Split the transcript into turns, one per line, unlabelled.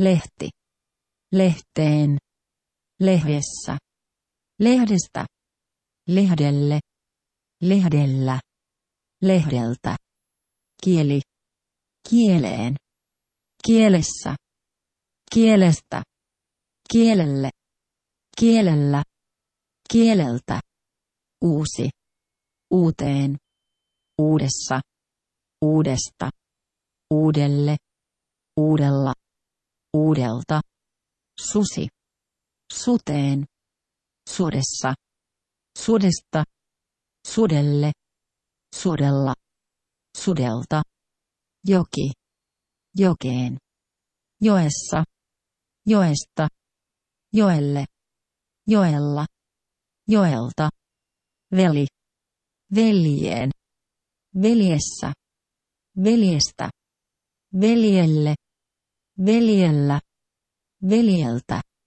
lehti, lehteen, lehdessä, lehdestä, lehdelle, lehdellä, lehdeltä, kieli, kieleen, kielessä, kielestä, kielelle, kielellä, kieleltä, uusi, uuteen, uudessa, uudesta, uudelle, uudella, uudelta, susi, suteen, sudessa, sudesta, sudelle, sudella, sudelta, joki, jokeen, joessa, joesta, joelle, joella, joelta, veli, veljeen, veljessä, veljestä, veljelle, veljellä, veljeltä,